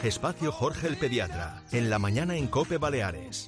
Espacio Jorge el Pediatra, en la mañana en COPE Baleares.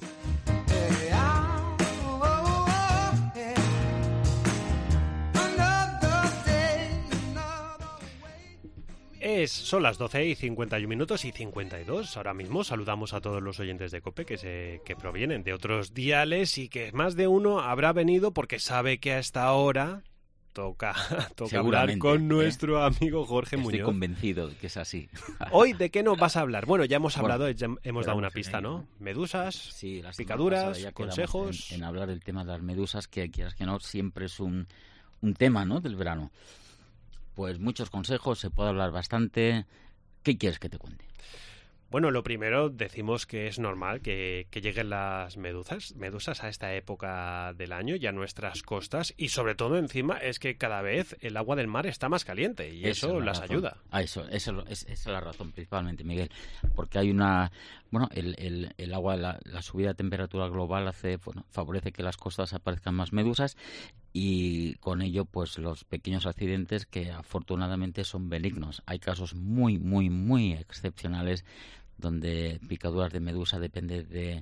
Son las 12:51 y 52. Ahora mismo saludamos a todos los oyentes de COPE que provienen de otros diales y que más de uno habrá venido porque sabe que a esta hora toca hablar con nuestro amigo Jorge Muñoz. Estoy convencido de que es así. Hoy, ¿de qué nos vas a hablar? Bueno, ya hemos hablado, ya hemos dado una pista, ¿no? Medusas, sí, picaduras, consejos. En hablar del tema de las medusas, que quieras que no, siempre es un tema, ¿no?, del verano. Pues muchos consejos, se puede hablar bastante. ¿Qué quieres que te cuente? Bueno, lo primero, decimos que es normal que lleguen las medusas a esta época del año y a nuestras costas, y sobre todo encima es que cada vez el agua del mar está más caliente y eso las ayuda. Esa es la razón principalmente, Miguel, porque hay una... Bueno, el agua, la subida de temperatura global favorece que las costas aparezcan más medusas y con ello pues los pequeños accidentes que afortunadamente son benignos. Hay casos muy, muy, muy excepcionales donde picaduras de medusa depende de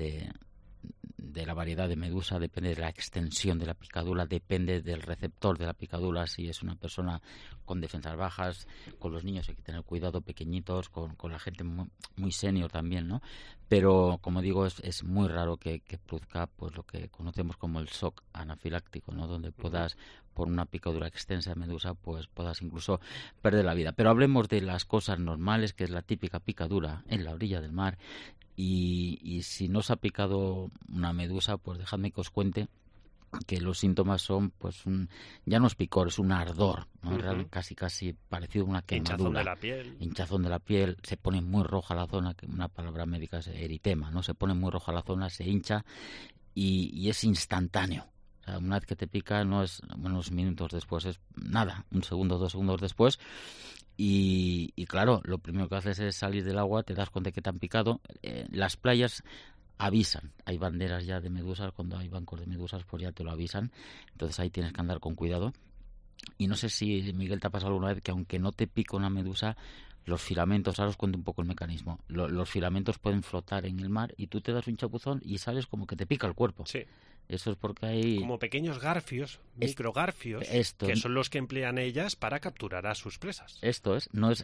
la variedad de medusa, depende de la extensión de la picadura, depende del receptor de la picadura, si es una persona con defensas bajas, con los niños hay que tener cuidado, pequeñitos, con la gente muy senior también, ¿no? Pero, como digo, es muy raro que produzca pues lo que conocemos como el shock anafiláctico, ¿no? Donde puedas, por una picadura extensa de medusa, pues puedas incluso perder la vida. Pero hablemos de las cosas normales, que es la típica picadura en la orilla del mar. Y si no os ha picado una medusa, pues dejadme que os cuente que los síntomas son, pues, ya no es picor, es un ardor, ¿no? Casi parecido a una quemadura. Hinchazón de la piel, se pone muy roja la zona, que una palabra médica es eritema, ¿no? Se pone muy roja la zona, se hincha y es instantáneo. O sea, una vez que te pica, no es unos minutos después, es nada, 1 segundo, 2 segundos después. Y claro, lo primero que haces es salir del agua, te das cuenta que te han picado. Las playas avisan, hay banderas ya de medusas, cuando hay bancos de medusas pues ya te lo avisan, entonces ahí tienes que andar con cuidado. Y no sé si, Miguel, te ha pasado alguna vez que aunque no te pica una medusa, los filamentos, ahora os cuento un poco el mecanismo, los filamentos pueden flotar en el mar y tú te das un chapuzón y sales como que te pica el cuerpo. Sí. Eso es porque hay... Como pequeños garfios, microgarfios, que son los que emplean ellas para capturar a sus presas. Esto es, no es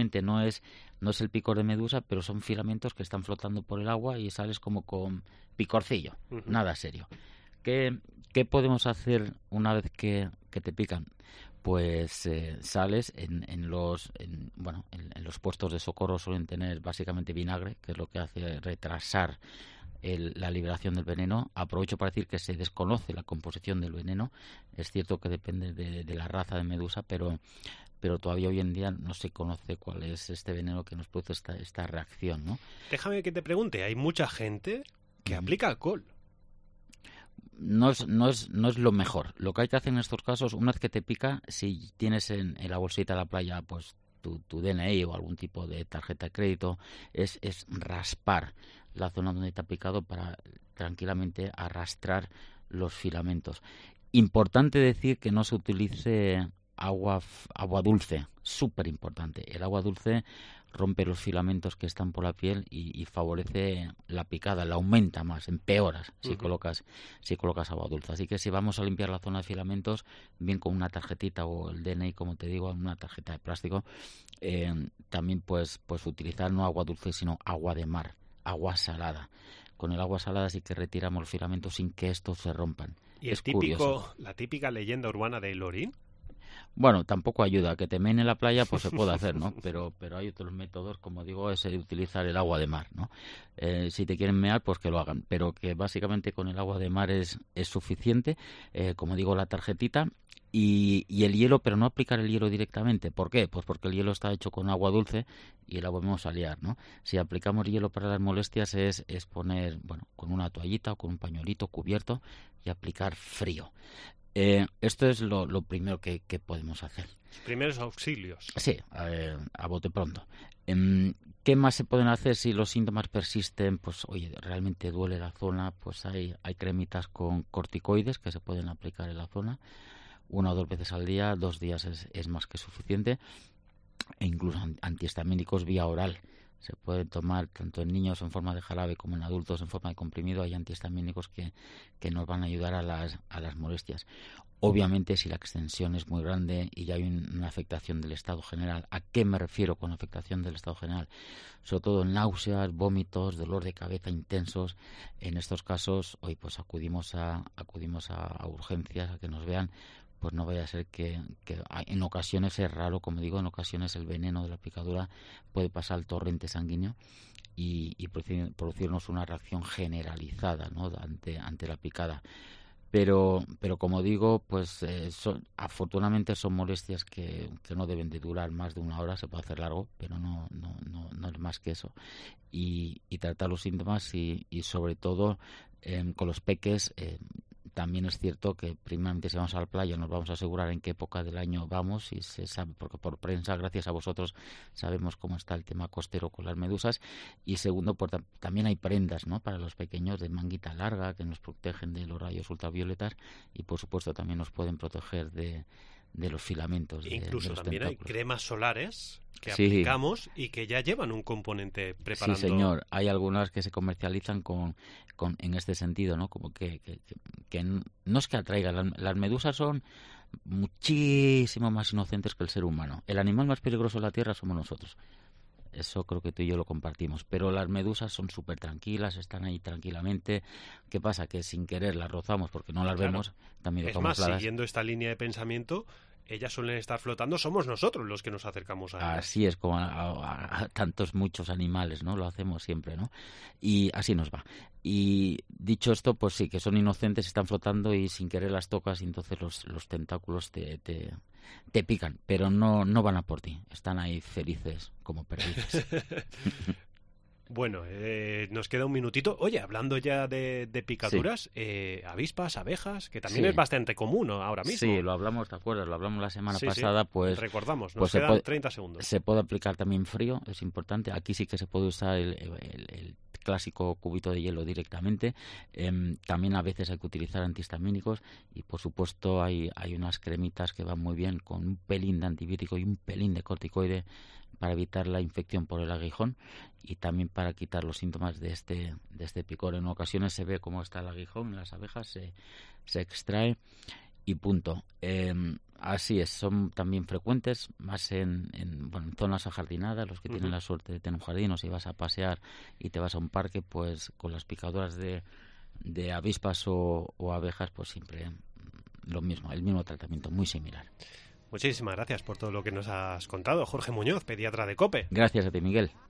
el picor de medusa, pero son filamentos que están flotando por el agua y sales como con picorcillo, nada serio. ¿Qué podemos hacer una vez que te pican? Pues sales en los puestos de socorro suelen tener básicamente vinagre, que es lo que hace retrasar la liberación del veneno. Aprovecho para decir que se desconoce la composición del veneno. Es cierto que depende de la raza de medusa, pero todavía hoy en día no se conoce cuál es este veneno que nos produce esta reacción, ¿no? Déjame que te pregunte, hay mucha gente que aplica alcohol. No es lo mejor. Lo que hay que hacer en estos casos, una vez que te pica, si tienes en la bolsita de la playa pues tu DNI o algún tipo de tarjeta de crédito, es raspar la zona donde te ha picado para tranquilamente arrastrar los filamentos. Importante decir que no se utilice agua dulce, súper importante. El agua dulce rompe los filamentos que están por la piel y favorece la picada, la aumenta más, empeoras si colocas agua dulce. Así que si vamos a limpiar la zona de filamentos, bien con una tarjetita o el DNI, como te digo, una tarjeta de plástico, también pues utilizar no agua dulce, sino agua de mar, agua salada. Con el agua salada sí que retiramos los filamentos sin que estos se rompan. ¿Y la típica leyenda urbana de Lorín? Bueno, tampoco ayuda. Que te meen en la playa, pues se puede hacer, ¿no? Pero hay otros métodos, como digo, es utilizar el agua de mar, ¿no? Si te quieren mear, pues que lo hagan. Pero que básicamente con el agua de mar es suficiente. Como digo, la tarjetita y el hielo, pero no aplicar el hielo directamente. ¿Por qué? Pues porque el hielo está hecho con agua dulce y la volvemos a liar, ¿no? Si aplicamos hielo para las molestias es poner, con una toallita o con un pañuelito cubierto y aplicar frío. Esto es lo primero que podemos hacer. Primeros auxilios. Sí, a bote pronto. ¿Qué más se pueden hacer si los síntomas persisten? Pues, oye, realmente duele la zona, pues hay cremitas con corticoides que se pueden aplicar en la zona 1 o 2 veces al día, 2 días es más que suficiente, e incluso antihistamínicos vía oral. Se pueden tomar tanto en niños en forma de jarabe como en adultos en forma de comprimido. Hay antihistamínicos que nos van a ayudar a las molestias. Obviamente, si la extensión es muy grande y ya hay una afectación del estado general, ¿a qué me refiero con afectación del estado general? Sobre todo náuseas, vómitos, dolor de cabeza intensos. En estos casos, hoy pues acudimos a urgencias, a que nos vean. Pues no vaya a ser que en ocasiones es raro, como digo, en ocasiones el veneno de la picadura puede pasar al torrente sanguíneo y producirnos una reacción generalizada, ¿no?, ante la picada. Pero como digo, pues afortunadamente son molestias que no deben de durar más de una hora. Se puede hacer largo, pero no es más que eso. Y tratar los síntomas y sobre todo con los peques. También es cierto que primeramente si vamos a la playa nos vamos a asegurar en qué época del año vamos, y se sabe, porque por prensa, gracias a vosotros, sabemos cómo está el tema costero con las medusas. Y segundo, pues también hay prendas, ¿no?, para los pequeños de manguita larga que nos protegen de los rayos ultravioletas y por supuesto también nos pueden proteger de los filamentos. Incluso de los también tentáculos. Hay cremas solares que Sí. aplicamos y que ya llevan un componente preparando. Sí, señor. Hay algunas que se comercializan en este sentido, ¿no? Como que no es que atraigan. Las medusas son muchísimo más inocentes que el ser humano. El animal más peligroso de la Tierra somos nosotros. Eso creo que tú y yo lo compartimos. Pero las medusas son súper tranquilas, están ahí tranquilamente. ¿Qué pasa? Que sin querer las rozamos porque no las vemos. También es más, siguiendo esta línea de pensamiento, ellas suelen estar flotando, somos nosotros los que nos acercamos a ellas. Así es, como a muchos animales, ¿no? Lo hacemos siempre, ¿no? Y así nos va. Y dicho esto, pues sí, que son inocentes, están flotando y sin querer las tocas y entonces los tentáculos te pican, pero no van a por ti, están ahí felices como perdices. Bueno, nos queda un minutito. Oye, hablando ya de picaduras, sí. Avispas, abejas, que también Sí. es bastante común, ¿no?, ahora mismo. Sí, lo hablamos, ¿te acuerdas? Lo hablamos la semana pasada, pues... Recordamos, nos pues quedan 30 segundos. Se puede aplicar también frío, es importante. Aquí sí que se puede usar el clásico cubito de hielo directamente. También a veces hay que utilizar antihistamínicos y, por supuesto, hay unas cremitas que van muy bien con un pelín de antibiótico y un pelín de corticoide para evitar la infección por el aguijón y también para quitar los síntomas de este picor. En ocasiones se ve cómo está el aguijón en las abejas, se extrae y punto. Así es, son también frecuentes, más en zonas ajardinadas. Los que tienen la suerte de tener un jardín, o si vas a pasear y te vas a un parque, pues con las picaduras de avispas o abejas, pues siempre lo mismo, el mismo tratamiento, muy similar. Muchísimas gracias por todo lo que nos has contado, Jorge Muñoz, pediatra de COPE. Gracias a ti, Miguel.